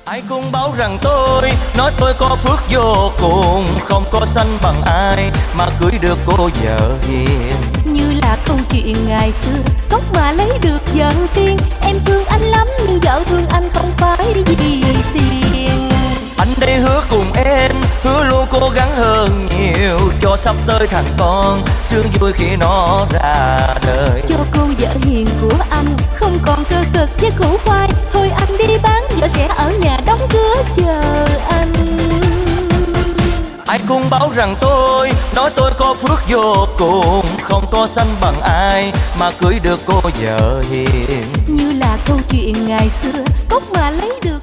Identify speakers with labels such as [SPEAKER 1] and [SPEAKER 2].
[SPEAKER 1] Ai cũng bảo rằng tôi nói tôi có phước vô cùng, không có sanh bằng ai mà cưới được cô vợ hiền.
[SPEAKER 2] Như là câu chuyện ngày xưa, cốc mà lấy được vợ tiên. Em thương anh lắm nhưng vợ thương anh không phải vì tiền.
[SPEAKER 1] Anh đây hứa cùng em, hứa luôn cố gắng hơn nhiều, cho sắp tới thằng con sướng vui khi nó ra đời.
[SPEAKER 2] Cho cô vợ hiền của anh không còn cơ cực với củ khoai. Thôi anh đi bán, vợ sẽ ở nhà đóng cửa chờ anh.
[SPEAKER 1] Ai cũng bảo rằng tôi nói tôi có phước vô cùng, không có sanh bằng ai mà cưới được cô vợ hiền.
[SPEAKER 2] Như là câu chuyện ngày xưa, cốc mà lấy được